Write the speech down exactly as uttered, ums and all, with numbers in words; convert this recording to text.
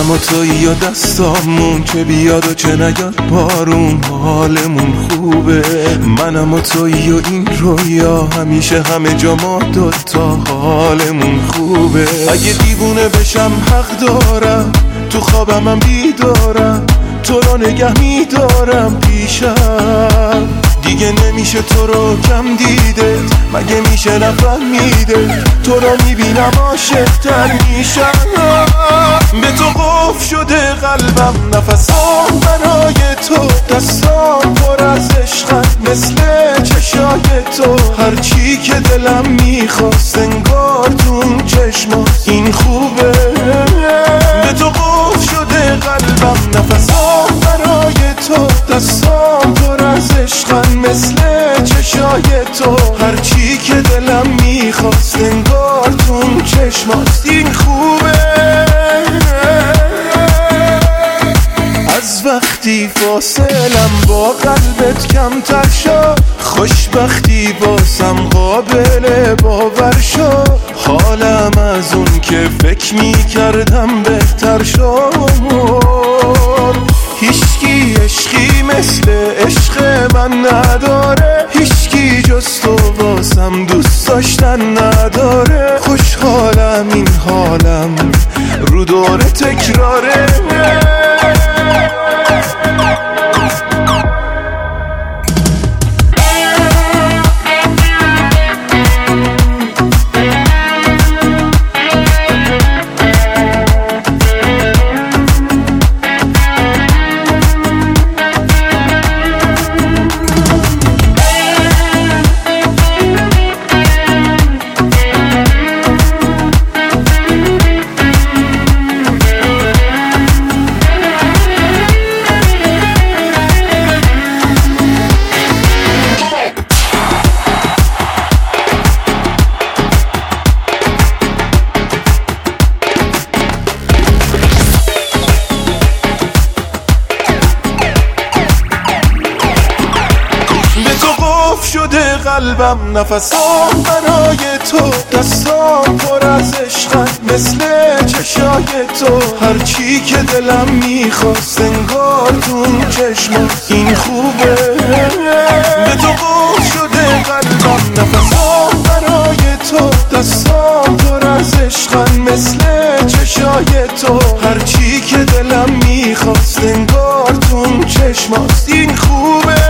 منم و تویی یا دستامون که بیاد و چه نیاد بارون حالمون خوبه. منم و تویی و این رویا همیشه همه جا ما دوتا حالمون خوبه. اگه دیوونه بشم حق دارم تو خوابم هم بیدارم تو رو نگه میدارم پیشم. دیگه نمیشه تو رو کم دیده مگه میشه نفهمیده تو رو میبینم عاشق‌تر میشم. به تو قفل شده قلبم نفسام برای تو دستام پر از عشقن مثل چشای تو. هرچی که دلم میخواست انگار تو چشمات این خوبه. به تو قفل شده قلبم نفسام برای تو دستام پر از عشقن مثل چشای تو. هرچی که دلم میخواست انگار تو چشمات این خوبه. از وقتی فاصلم با قلبت کمتر شد خوشبختی واسم قابل باور شد. حالم از اون که فکر میکردم بهتر شد. هیچکی عشقی مثل عشق من نداره هیچکی جز تو واسم دوست داشتن نداره. خوشحالم این حالم رو دور تکراره. شده قلبم نفسام برای تو دستام پر از عشقن مثل چشای تو. هرچی که دلم میخواست انگار تو چشمات این خوبه. به تو قفل شده قلبم نفسام برای تو دستام پر از عشقن مثل چشای تو. هرچی که دلم میخواست انگار تو چشمات این خوبه.